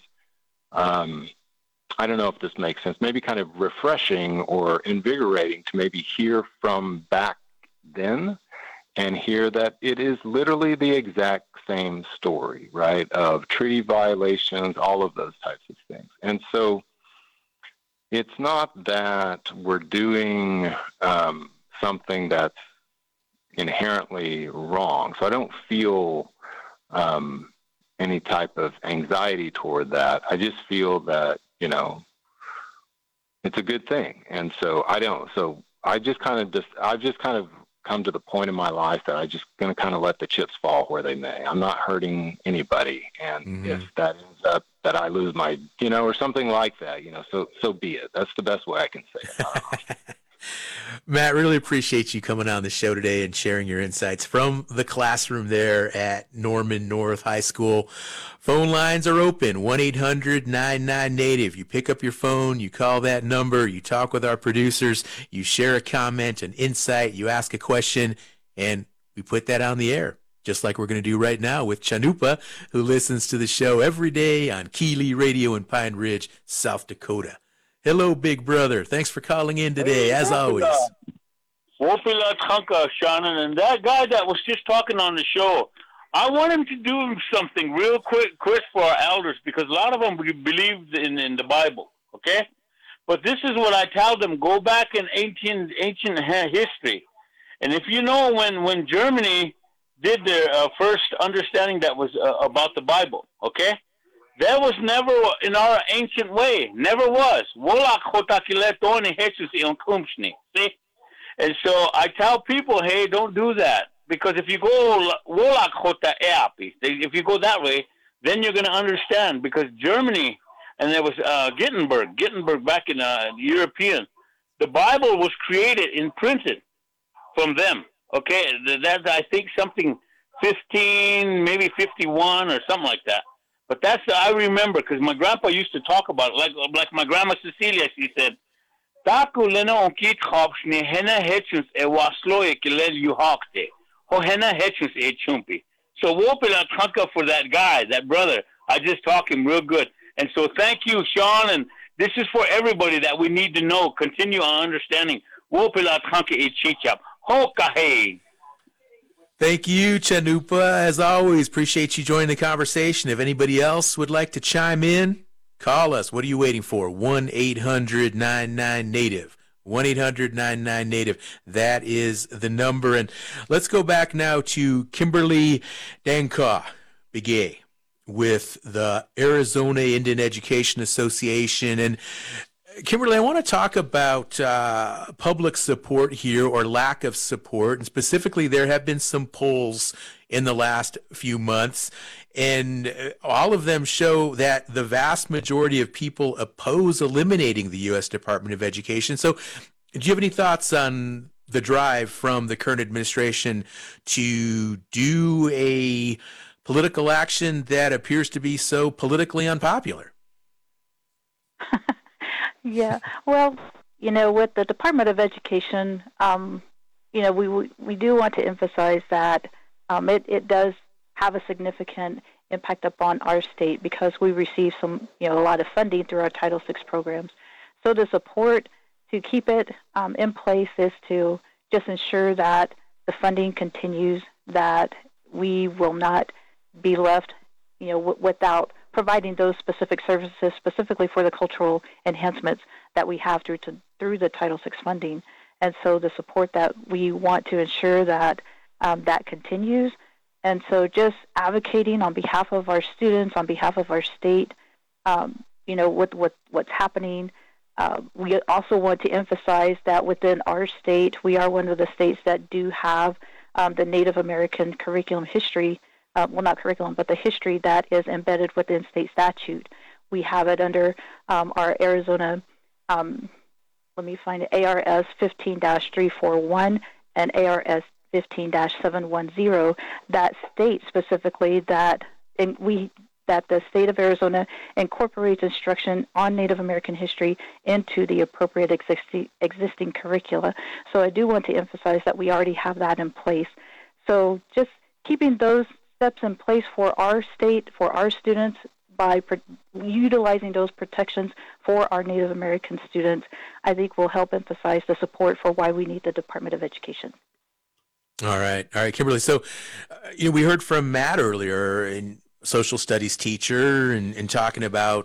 I don't know if this makes sense, maybe kind of refreshing or invigorating to maybe hear from back then and hear that it is literally the exact same story, right, of treaty violations, all of those types of things. And so it's not that we're doing something that's inherently wrong. So I don't feel any type of anxiety toward that. I just feel that, it's a good thing. And so I've just kind of come to the point in my life that I'm just going to kind of let the chips fall where they may. I'm not hurting anybody. And if that ends up that I lose my, or something like that, so be it. That's the best way I can say it. Matt, really appreciate you coming on the show today and sharing your insights from the classroom there at Norman North High School. Phone lines are open, 1-800-99-NATIVE. You pick up your phone, you call that number, you talk with our producers, you share a comment, an insight, you ask a question, and we put that on the air, just like we're going to do right now with Chanupa, who listens to the show every day on Keeley Radio in Pine Ridge, South Dakota. Hello, big brother. Thanks for calling in today, as always. Wopila Tanka, Shannon, and that guy that was just talking on the show, I want him to do something real quick for our elders, because a lot of them believe in the Bible, okay? But this is what I tell them. Go back in ancient history. And if you know when Germany did their first understanding that was about the Bible, okay? That was never in our ancient way. Never was. See? And so I tell people, hey, don't do that. Because if you go that way, then you're going to understand. Because Germany, and there was Gutenberg back in European, the Bible was created and printed from them. Okay? That's, I think, something 15, maybe 51 or something like that. But that's, I remember, because my grandpa used to talk about it, like my grandma Cecilia, she said, Taku lena onkit chopshni hena hechus e wasloye kilel yuhakte. Ho hena hechus e chumpi. So wopila tranka for that guy, that brother. I just talk him real good. And so thank you, Sean, and this is for everybody that we need to know, continue our understanding. Wopila tranka e chichap. Ho kahe. Thank you, Chanupa. As always, appreciate you joining the conversation. If anybody else would like to chime in, call us. What are you waiting for? 1-800-99-NATIVE. 1-800-99-NATIVE. That is the number. And let's go back now to Kimberly Danka Begay with the Arizona Indian Education Association. And Kimberly, I want to talk about public support here, or lack of support. And specifically, there have been some polls in the last few months, and all of them show that the vast majority of people oppose eliminating the U.S. Department of Education. So do you have any thoughts on the drive from the current administration to do a political action that appears to be so politically unpopular? Yeah, well, with the Department of Education, we do want to emphasize that it does have a significant impact upon our state, because we receive a lot of funding through our Title VI programs. So the support to keep it in place is to just ensure that the funding continues, that we will not be left, without providing those specific services specifically for the cultural enhancements that we have through the Title VI funding. And so the support that we want to ensure that that continues. And so just advocating on behalf of our students, on behalf of our state, with what's happening. We also want to emphasize that within our state, we are one of the states that do have the Native American curriculum history, not curriculum, but the history that is embedded within state statute. We have it under our Arizona, let me find it, ARS 15-341 and ARS 15-710, that states specifically that the state of Arizona incorporates instruction on Native American history into the appropriate existing curricula. So I do want to emphasize that we already have that in place. So just keeping those steps in place for our state, for our students, by utilizing those protections for our Native American students, I think will help emphasize the support for why we need the Department of Education. All right, Kimberly. So, we heard from Matt earlier, social studies teacher, and talking about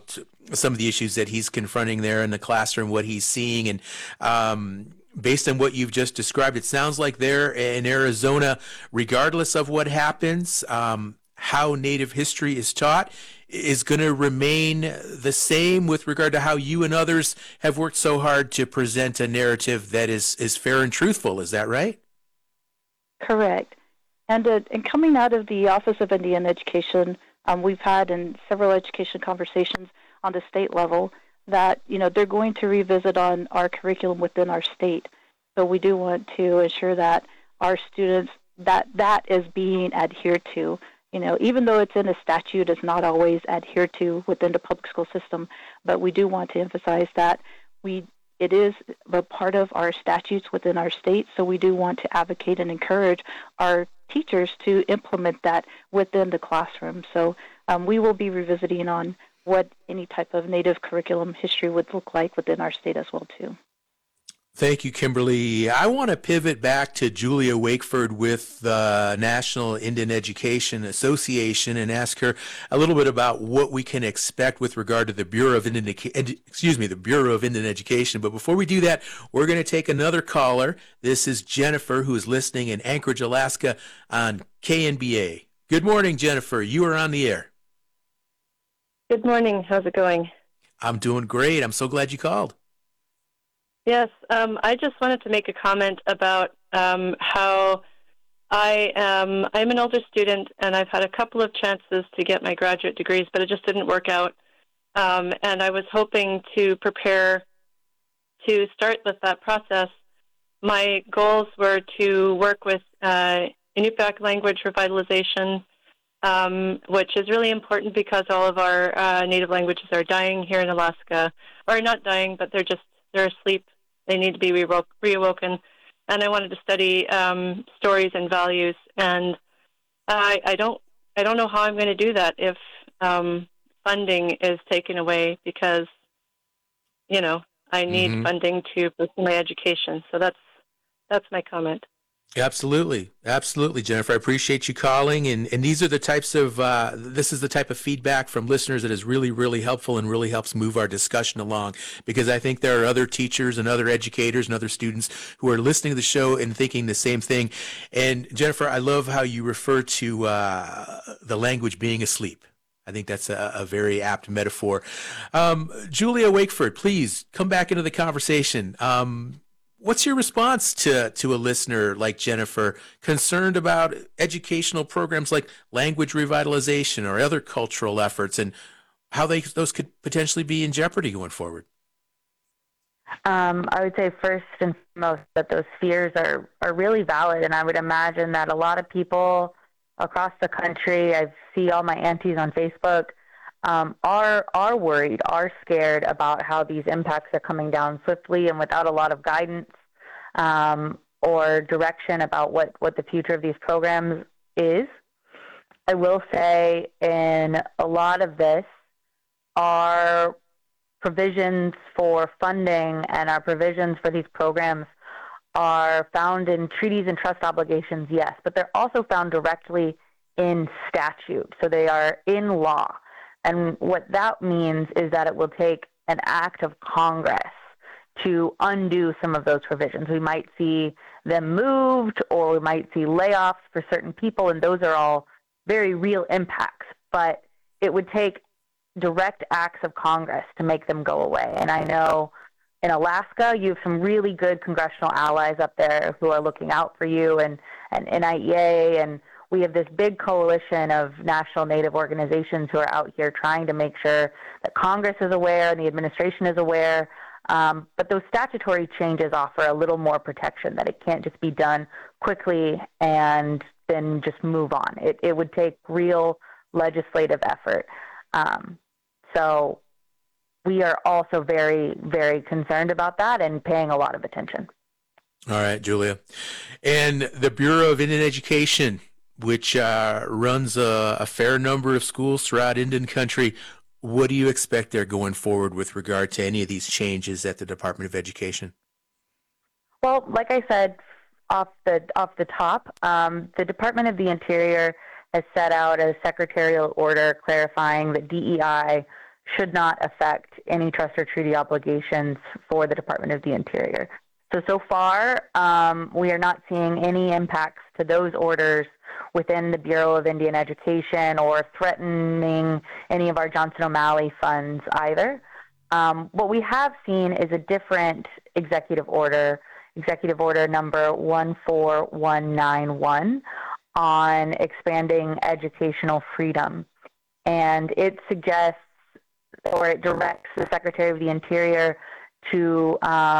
some of the issues that he's confronting there in the classroom, what he's seeing. And based on what you've just described, it sounds like there in Arizona, regardless of what happens, how Native history is taught is going to remain the same with regard to how you and others have worked so hard to present a narrative that is fair and truthful. Is that right? Correct. And coming out of the Office of Indian Education, we've had in several education conversations on the state level that, they're going to revisit on our curriculum within our state. So we do want to ensure that our students, that is being adhered to. Even though it's in a statute, it's not always adhered to within the public school system, but we do want to emphasize that it is a part of our statutes within our state, so we do want to advocate and encourage our teachers to implement that within the classroom. So we will be revisiting on what any type of Native curriculum history would look like within our state as well, too. Thank you, Kimberly. I want to pivot back to Julia Wakeford with the National Indian Education Association and ask her a little bit about what we can expect with regard to the Bureau of Indian Education. But before we do that, we're going to take another caller. This is Jennifer, who is listening in Anchorage, Alaska on KNBA. Good morning, Jennifer. You are on the air. Good morning. How's it going? I'm doing great. I'm so glad you called. Yes, I just wanted to make a comment about how I'm an older student, and I've had a couple of chances to get my graduate degrees, but it just didn't work out. And I was hoping to prepare to start with that process. My goals were to work with Inupiaq language revitalization, which is really important because all of our native languages are dying here in Alaska, or not dying, but they're asleep. They need to be reawoken. And I wanted to study stories and values. And I don't know how I'm going to do that if funding is taken away because, I need funding to pursue my education. So that's my comment. Absolutely. Absolutely, Jennifer. I appreciate you calling. And these are the types of, this is the type of feedback from listeners that is really, really helpful and really helps move our discussion along, because I think there are other teachers and other educators and other students who are listening to the show and thinking the same thing. And Jennifer, I love how you refer to the language being asleep. I think that's a very apt metaphor. Julia Wakeford, please come back into the conversation. What's your response to a listener like Jennifer concerned about educational programs like language revitalization or other cultural efforts and how those could potentially be in jeopardy going forward? I would say first and foremost that those fears are really valid, and I would imagine that a lot of people across the country, I see all my aunties on Facebook, are worried, are scared about how these impacts are coming down swiftly and without a lot of guidance or direction about what the future of these programs is. I will say in a lot of this, our provisions for funding and our provisions for these programs are found in treaties and trust obligations, yes, but they're also found directly in statute. So they are in law. And what that means is that it will take an act of Congress to undo some of those provisions. We might see them moved, or we might see layoffs for certain people, and those are all very real impacts. But it would take direct acts of Congress to make them go away. And I know in Alaska, you have some really good congressional allies up there who are looking out for you, and NIEA, and we have this big coalition of national Native organizations who are out here trying to make sure that Congress is aware and the administration is aware. But those statutory changes offer a little more protection, that it can't just be done quickly and then just move on. It would take real legislative effort. So we are also very, very concerned about that and paying a lot of attention. All right, Julia. And the Bureau of Indian Education, which runs a fair number of schools throughout Indian country, what do you expect there going forward with regard to any of these changes at the Department of Education? Well, like I said, off the top, the Department of the Interior has set out a secretarial order clarifying that DEI should not affect any trust or treaty obligations for the Department of the Interior. So far, we are not seeing any impacts to those orders within the Bureau of Indian Education or threatening any of our Johnson O'Malley funds either. What we have seen is a different executive order number 14191 on expanding educational freedom. And it suggests, or it directs the Secretary of the Interior to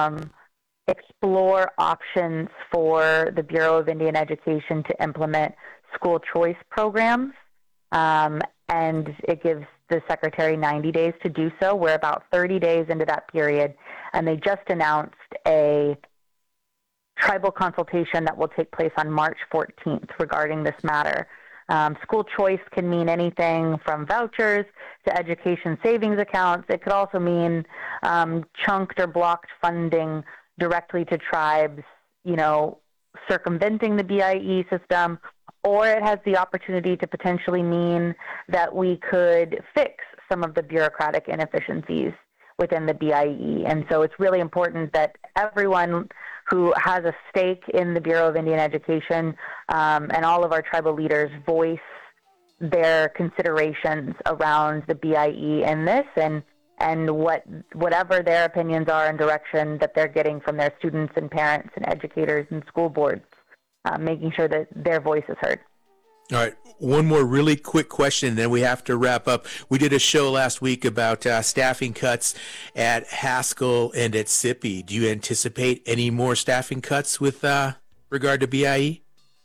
explore options for the Bureau of Indian Education to implement school choice programs. And it gives the Secretary 90 days to do so. We're about 30 days into that period, and they just announced a tribal consultation that will take place on March 14th regarding this matter. School choice can mean anything from vouchers to education savings accounts. It could also mean chunked or blocked funding directly to tribes, circumventing the BIE system, or it has the opportunity to potentially mean that we could fix some of the bureaucratic inefficiencies within the BIE. And so it's really important that everyone who has a stake in the Bureau of Indian Education and all of our tribal leaders voice their considerations around the BIE in this and whatever their opinions are and direction that they're getting from their students and parents and educators and school boards, making sure that their voice is heard. All right, one more really quick question, and then we have to wrap up. We did a show last week about staffing cuts at Haskell and at SIPI. Do you anticipate any more staffing cuts with regard to BIE?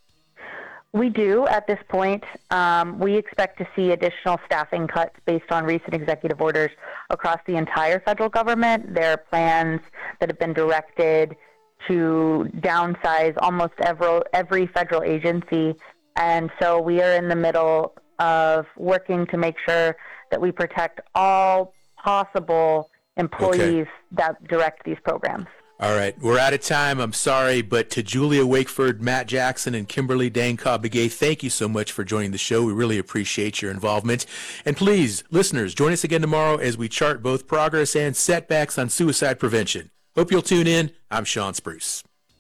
We do at this point. We expect to see additional staffing cuts based on recent executive orders across the entire federal government. There are plans that have been directed to downsize almost every federal agency. And so we are in the middle of working to make sure that we protect all possible employees that direct these programs. All right, we're out of time. I'm sorry, but to Julia Wakeford, Matt Jackson, and Kimberly Dang-Cobb-Begay, thank you so much for joining the show. We really appreciate your involvement. And please, listeners, join us again tomorrow as we chart both progress and setbacks on suicide prevention. Hope you'll tune in. I'm Sean Spruce.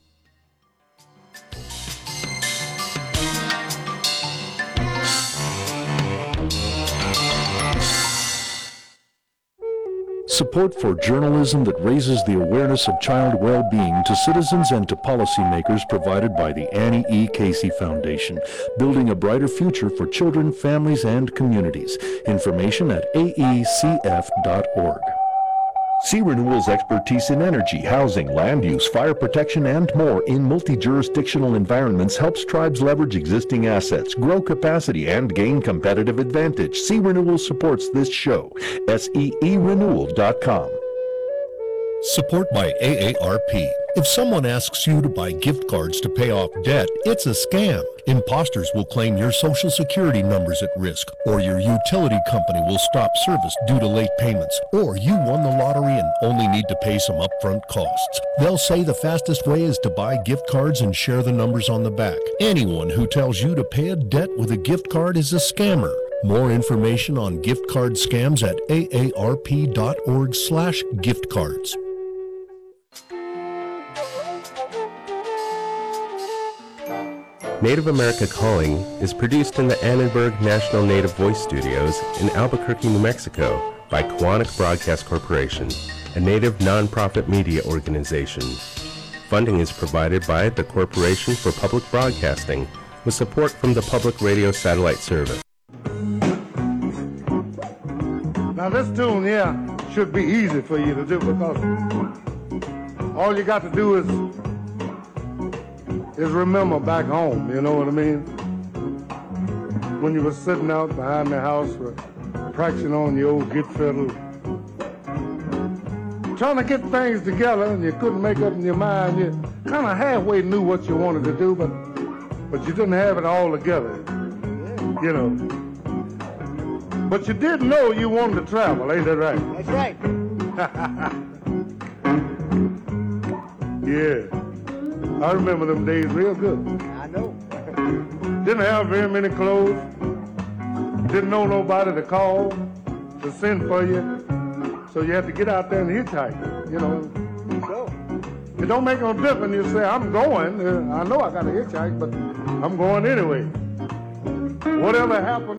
Support for journalism that raises the awareness of child well-being to citizens and to policymakers provided by the Annie E. Casey Foundation, building a brighter future for children, families, and communities. Information at aecf.org. Sea Renewal's expertise in energy, housing, land use, fire protection, and more in multi-jurisdictional environments helps tribes leverage existing assets, grow capacity, and gain competitive advantage. Sea Renewal supports this show. SEErenewal.com. Support by AARP. If someone asks you to buy gift cards to pay off debt, it's a scam. Imposters will claim your Social Security number's at risk, or your utility company will stop service due to late payments, or you won the lottery and only need to pay some upfront costs. They'll say the fastest way is to buy gift cards and share the numbers on the back. Anyone who tells you to pay a debt with a gift card is a scammer. More information on gift card scams at aarp.org/giftcards. Native America Calling is produced in the Annenberg National Native Voice Studios in Albuquerque, New Mexico by Koahnic Broadcast Corporation, a Native nonprofit media organization. Funding is provided by the Corporation for Public Broadcasting with support from the Public Radio Satellite Service. Now this tune here should be easy for you to do because all you got to do is remember back home, you know what I mean? When you were sitting out behind the house practicing on your old git fiddle, trying to get things together and you couldn't make up in your mind. You kind of halfway knew what you wanted to do, but you didn't have it all together, you know. But you did know you wanted to travel, ain't that right? That's right. Yeah. I remember them days real good. I know. Didn't have very many clothes. Didn't know nobody to call, to send for you. So you have to get out there and hitchhike, you know. So it don't make no difference. You say, I'm going. I know I got to hitchhike, but I'm going anyway. Whatever happens.